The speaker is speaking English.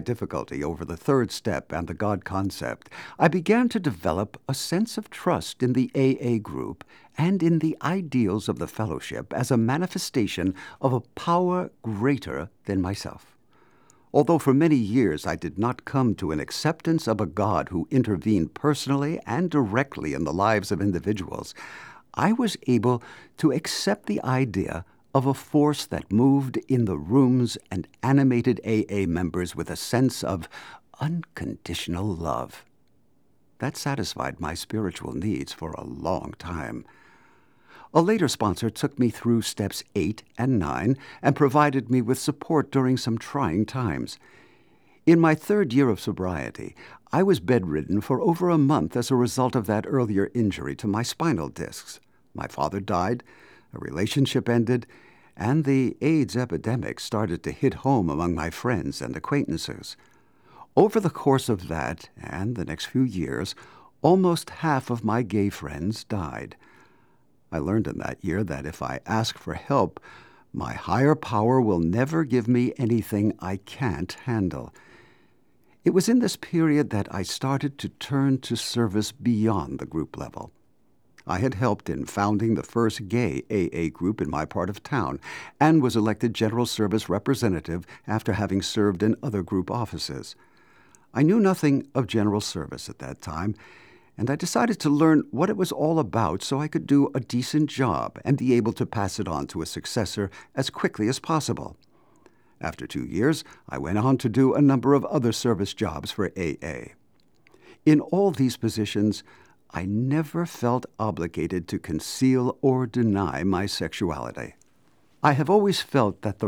difficulty over the third step and the God concept, I began to develop a sense of trust in the AA group and in the ideals of the fellowship as a manifestation of a power greater than myself. Although for many years I did not come to an acceptance of a God who intervened personally and directly in the lives of individuals, I was able to accept the idea of a force that moved in the rooms and animated AA members with a sense of unconditional love. That satisfied my spiritual needs for a long time. A later sponsor took me through steps 8 and 9 and provided me with support during some trying times. In my third year of sobriety, I was bedridden for over a month as a result of that earlier injury to my spinal discs. My father died, a relationship ended, and the AIDS epidemic started to hit home among my friends and acquaintances. Over the course of that and the next few years, almost half of my gay friends died. I learned in that year that if I ask for help, my higher power will never give me anything I can't handle. It was in this period that I started to turn to service beyond the group level. I had helped in founding the first gay AA group in my part of town and was elected General Service Representative after having served in other group offices. I knew nothing of General Service at that time, and I decided to learn what it was all about so I could do a decent job and be able to pass it on to a successor as quickly as possible. After 2 years, I went on to do a number of other service jobs for AA. In all these positions, I never felt obligated to conceal or deny my sexuality. I have always felt that the